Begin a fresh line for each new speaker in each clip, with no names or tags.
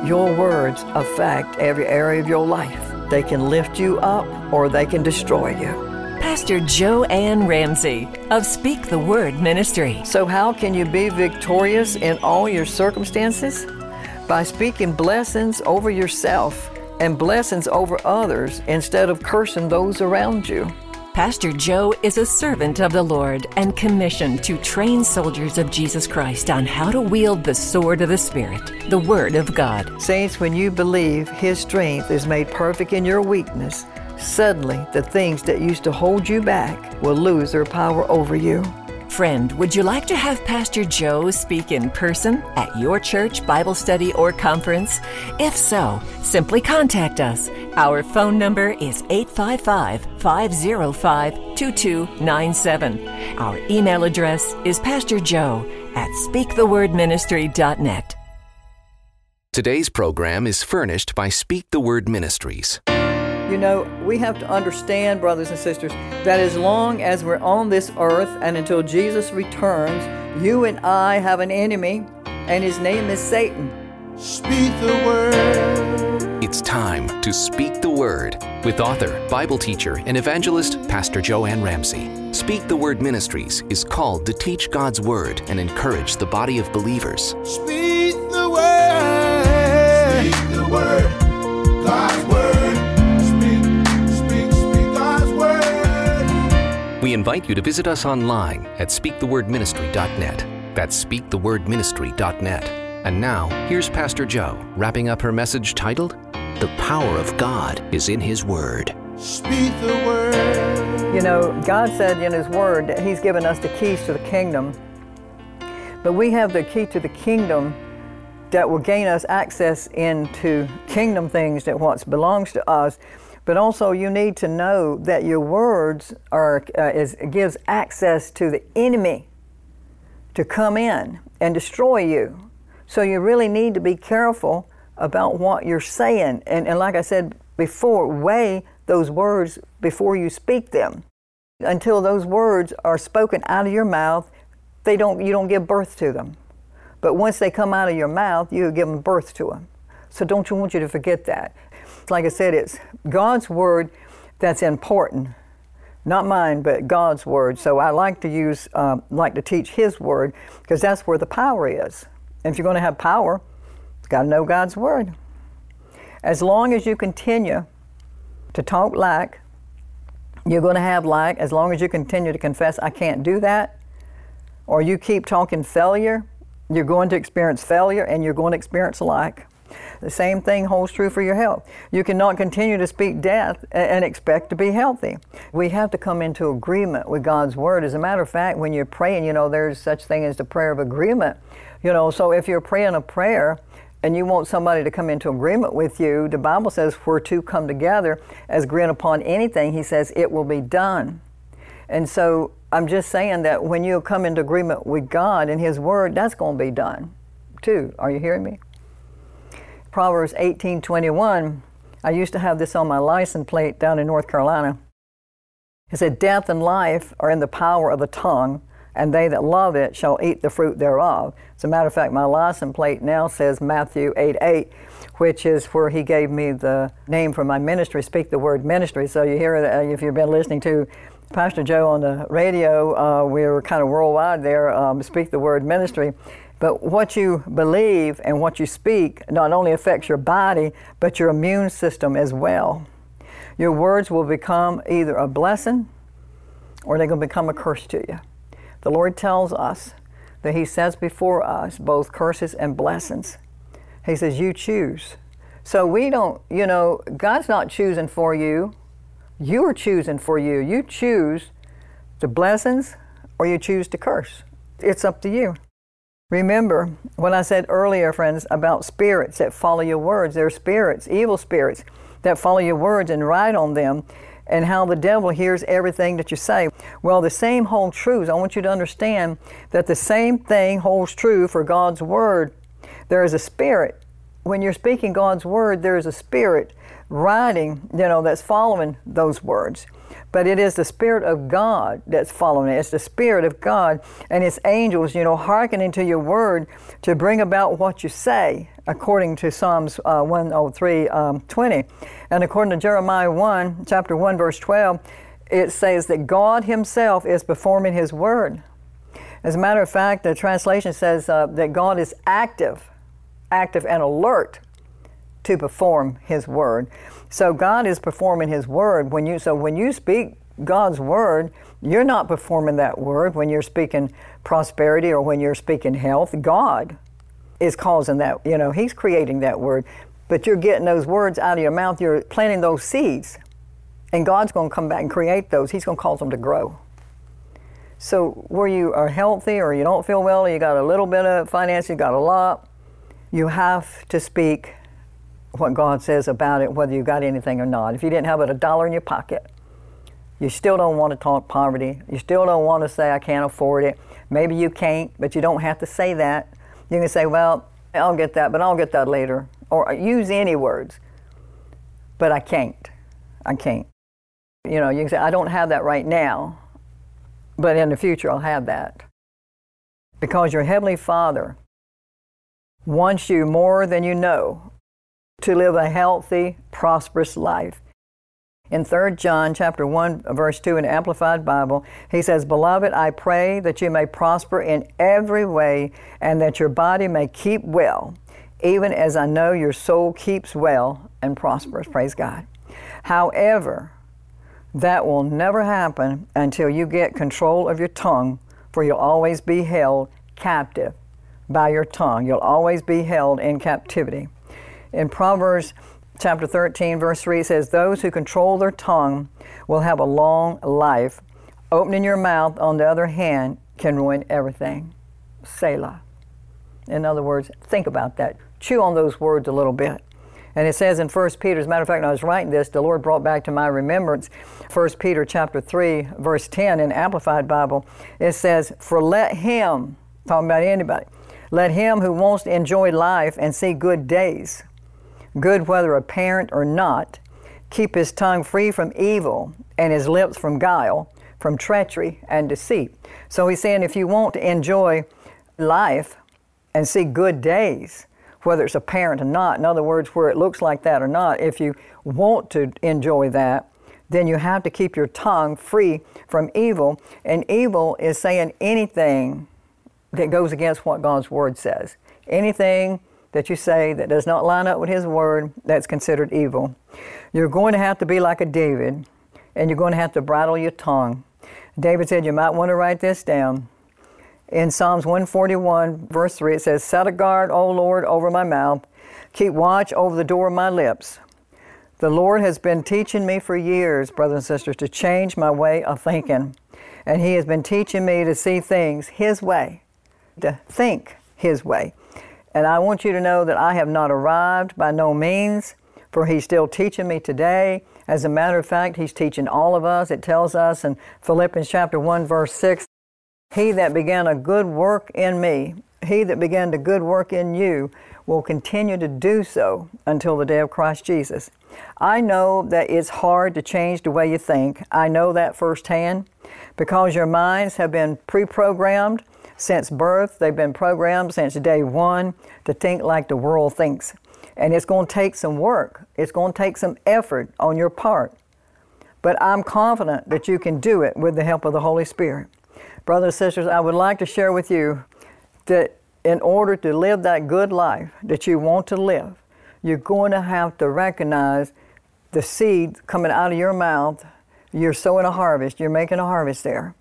Your words affect every area of your life. They can lift you up or they can destroy you.
Pastor Joanne Ramsey of Speak the Word Ministry.
So how can you be victorious in all your circumstances? By speaking blessings over yourself and blessings over others instead of cursing those around you.
Pastor Joe is a servant of the Lord and commissioned to train soldiers of Jesus Christ on how to wield the sword of the Spirit, the Word of God.
Saints, when you believe His strength is made perfect in your weakness, suddenly the things that used to hold you back will lose their power over you.
Friend, would you like to have Pastor Joe speak in person at your church, Bible study, or conference? If so, simply contact us. Our phone number is 855-505-2297. Our email address is pastorjoe@speakthewordministry.net.
Today's program is furnished by Speak the Word Ministries.
You know, we have to understand, brothers and sisters, that as long as we're on this earth and until Jesus returns, you and I have an enemy, and his name is Satan.
Speak the word.
It's time to Speak the Word with author, Bible teacher, and evangelist Pastor Joanne Ramsey. Speak the Word Ministries is called to teach God's Word and encourage the body of believers.
Speak the word. Speak the word. God's word.
We invite you to visit us online at speakthewordministry.net. That's speakthewordministry.net. And now, here's Pastor Joe wrapping up her message titled, The Power of God is in His Word.
Speak the word.
You know, God said in His Word that He's given us the keys to the kingdom. But we have the key to the kingdom that will gain us access into kingdom things, that what belongs to us. But also you need to know that your words gives access to the enemy to come in and destroy you. So you really need to be careful about what you're saying. And like I said before, weigh those words before you speak them. Until those words are spoken out of your mouth, you don't give birth to them. But once they come out of your mouth, you give them birth to them. So don't you want you to forget that. Like I said, it's God's word that's important, not mine, but God's word. So I like to teach His word, because that's where the power is. And if you're going to have power, you've got to know God's word. As long as you continue to talk lack, you're going to have lack. As long as you continue to confess, I can't do that, or you keep talking failure, you're going to experience failure and you're going to experience lack. The same thing holds true for your health. You cannot continue to speak death and expect to be healthy. We have to come into agreement with God's word. As a matter of fact, when you're praying, there's such thing as the prayer of agreement. So if you're praying a prayer and you want somebody to come into agreement with you, the Bible says, where two come together as agreeing upon anything, He says it will be done. And so I'm just saying that when you come into agreement with God and His word, that's going to be done too. Are you hearing me? Proverbs 18:21, I used to have this on my license plate down in North Carolina. It said, death and life are in the power of the tongue, and they that love it shall eat the fruit thereof. As a matter of fact, my license plate now says Matthew 8:8, which is where He gave me the name for my ministry, Speak the Word Ministry. So you hear it, if you've been listening to Pastor Joe on the radio, we were kind of worldwide there, Speak the Word Ministry. But what you believe and what you speak not only affects your body, but your immune system as well. Your words will become either a blessing or they're going to become a curse to you. The Lord tells us that He sets before us both curses and blessings. He says, you choose. So we don't, God's not choosing for you. You are choosing for you. You choose the blessings or you choose to curse. It's up to you. Remember what I said earlier, friends, about spirits that follow your words. There are spirits, evil spirits, that follow your words and ride on them, and how the devil hears everything that you say. Well, the same holds true. I want you to understand that the same thing holds true for God's word. There is a spirit when you're speaking God's word, there's a spirit riding, that's following those words. But it is the Spirit of God that's following it. It's the Spirit of God and it's angels, hearkening to your word to bring about what you say, according to Psalms 103:20. And according to Jeremiah chapter 1, verse 12, it says that God himself is performing his word. As a matter of fact, the translation says that God is active and alert to perform his word. So God is performing his word. When you speak God's word, you're not performing that word when you're speaking prosperity or when you're speaking health. God is causing that, he's creating that word. But you're getting those words out of your mouth, you're planting those seeds. And God's going to come back and create those. He's going to cause them to grow. So where you are healthy or you don't feel well or you got a little bit of finance, you got a lot, you have to speak what God says about it, whether you got anything or not. If you didn't have but $1 in your pocket, you still don't want to talk poverty. You still don't want to say, I can't afford it. Maybe you can't, but you don't have to say that. You can say, well, I'll get that, but I'll get that later. Or use any words, but I can't. You can say, I don't have that right now, but in the future I'll have that. Because your Heavenly Father wants you more than you know to live a healthy, prosperous life. In 3 John chapter 1, verse 2 in the Amplified Bible, he says, Beloved, I pray that you may prosper in every way and that your body may keep well, even as I know your soul keeps well and prospers. Praise God. However, that will never happen until you get control of your tongue, for you'll always be held captive by your tongue. You'll always be held in captivity. In Proverbs chapter 13, verse 3, it says, Those who control their tongue will have a long life. Opening your mouth, on the other hand, can ruin everything. Selah. In other words, think about that. Chew on those words a little bit. And it says in 1 Peter, as a matter of fact, when I was writing this, the Lord brought back to my remembrance 1 Peter chapter 3, verse 10 in the Amplified Bible. It says, For let him, talking about anybody, let him who wants to enjoy life and see good days, good whether apparent or not, keep his tongue free from evil and his lips from guile, from treachery and deceit. So he's saying if you want to enjoy life and see good days, whether it's apparent or not, in other words, where it looks like that or not, if you want to enjoy that, then you have to keep your tongue free from evil. And evil is saying anything that goes against what God's Word says. Anything that you say that does not line up with His Word, that's considered evil. You're going to have to be like a David, and you're going to have to bridle your tongue. David said, you might want to write this down. In Psalms 141, verse 3, it says, Set a guard, O Lord, over my mouth. Keep watch over the door of my lips. The Lord has been teaching me for years, brothers and sisters, to change my way of thinking. And He has been teaching me to see things His way, to think His way. And I want you to know that I have not arrived by no means, for He's still teaching me today. As a matter of fact, He's teaching all of us. It tells us in Philippians chapter 1, verse 6, He that began a good work in me, He that began the good work in you, will continue to do so until the day of Christ Jesus. I know that it's hard to change the way you think. I know that firsthand because your minds have been pre-programmed since birth. They've been programmed since day one to think like the world thinks. And it's going to take some work. It's going to take some effort on your part. But I'm confident that you can do it with the help of the Holy Spirit. Brothers and sisters, I would like to share with you that in order to live that good life that you want to live, you're going to have to recognize the seed coming out of your mouth. You're sowing a harvest. You're making a harvest there.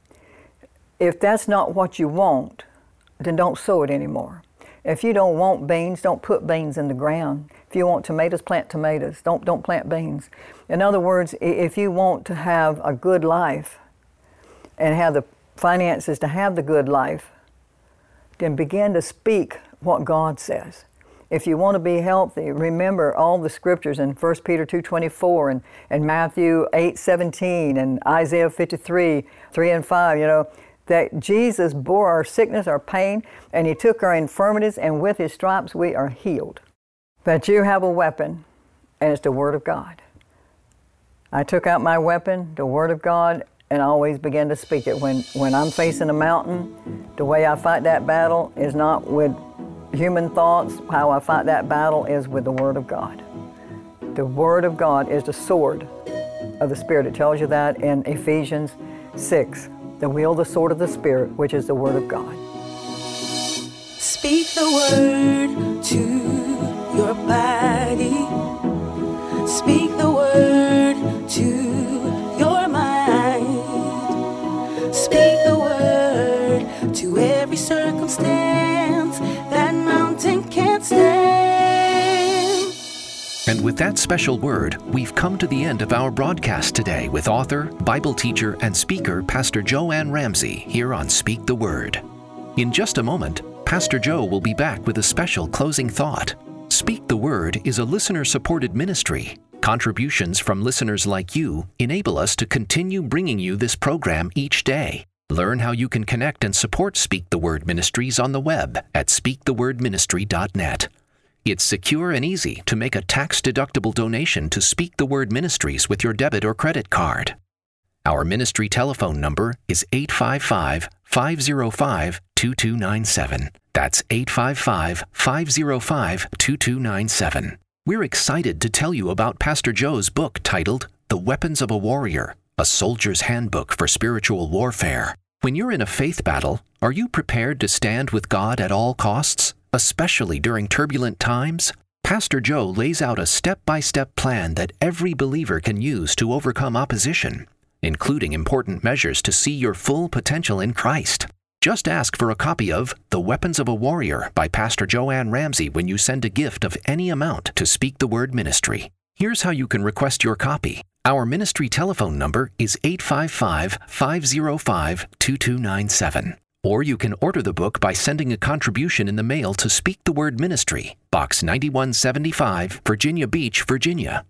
If that's not what you want, then don't sow it anymore. If you don't want beans, don't put beans in the ground. If you want tomatoes, plant tomatoes. Don't plant beans. In other words, if you want to have a good life and have the finances to have the good life, then begin to speak what God says. If you want to be healthy, remember all the scriptures in 1 Peter 2:24 and Matthew 8:17 and Isaiah 53, 3 and 5, that Jesus bore our sickness, our pain, and He took our infirmities, and with His stripes we are healed. that you have a weapon, and it's the Word of God. I took out my weapon, the Word of God, and I always began to speak it. When I'm facing a mountain, the way I fight that battle is not with human thoughts. How I fight that battle is with the Word of God. The Word of God is the sword of the Spirit. It tells you that in Ephesians 6. The wield, the sword of the Spirit, which is the Word of God.
Speak the word to your body. Speak the word to your mind. Speak the word to every circumstance that mountain can't stand.
And with that special word, we've come to the end of our broadcast today with author, Bible teacher, and speaker Pastor Joanne Ramsey here on Speak the Word. In just a moment, Pastor Joe will be back with a special closing thought. Speak the Word is a listener-supported ministry. Contributions from listeners like you enable us to continue bringing you this program each day. Learn how you can connect and support Speak the Word Ministries on the web at speakthewordministry.net. It's secure and easy to make a tax-deductible donation to Speak the Word Ministries with your debit or credit card. Our ministry telephone number is 855-505-2297. That's 855-505-2297. We're excited to tell you about Pastor Joe's book titled The Weapons of a Warrior, a Soldier's Handbook for Spiritual Warfare. When you're in a faith battle, are you prepared to stand with God at all costs, especially during turbulent times? Pastor Joe lays out a step-by-step plan that every believer can use to overcome opposition, including important measures to see your full potential in Christ. Just ask for a copy of The Weapons of a Warrior by Pastor Joanne Ramsey when you send a gift of any amount to Speak the Word Ministry. Here's how you can request your copy. Our ministry telephone number is 855-505-2297. Or you can order the book by sending a contribution in the mail to Speak the Word Ministry, Box 9175, Virginia Beach, Virginia,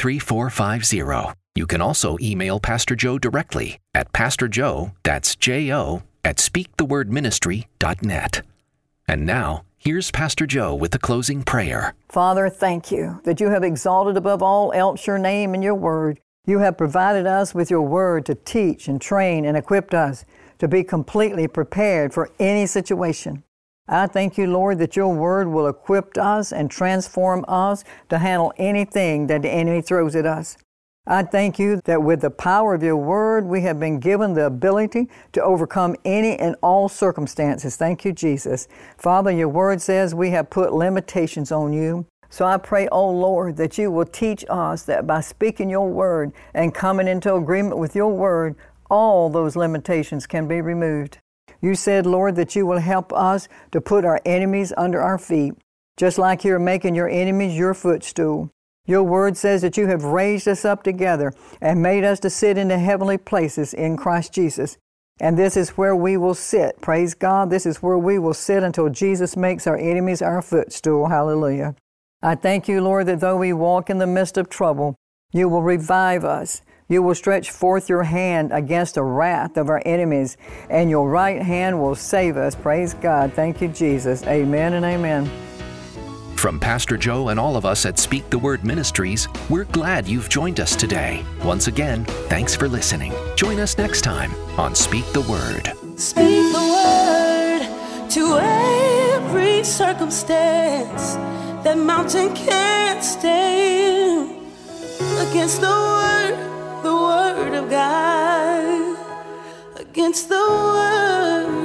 23450. You can also email Pastor Joe directly at pastorjoe, that's J-O, at speakthewordministry.net. And now, here's Pastor Joe with the closing prayer.
Father, thank you that you have exalted above all else your name and your word. You have provided us with your word to teach and train and equip us to be completely prepared for any situation. I thank you, Lord, that your word will equip us and transform us to handle anything that the enemy throws at us. I thank you that with the power of your word, we have been given the ability to overcome any and all circumstances. Thank you, Jesus. Father, your word says we have put limitations on you. So I pray, oh Lord, that you will teach us that by speaking your word and coming into agreement with your word, all those limitations can be removed. You said, Lord, that you will help us to put our enemies under our feet, just like you're making your enemies your footstool. Your word says that you have raised us up together and made us to sit in the heavenly places in Christ Jesus. And this is where we will sit. Praise God. This is where we will sit until Jesus makes our enemies our footstool. Hallelujah. I thank you, Lord, that though we walk in the midst of trouble, you will revive us. You will stretch forth your hand against the wrath of our enemies, and your right hand will save us. Praise God. Thank you, Jesus. Amen and amen.
From Pastor Joe and all of us at Speak the Word Ministries, we're glad you've joined us today. Once again, thanks for listening. Join us next time on Speak the Word.
Speak the word to every circumstance. That mountain can't stand against the word of God. Against the word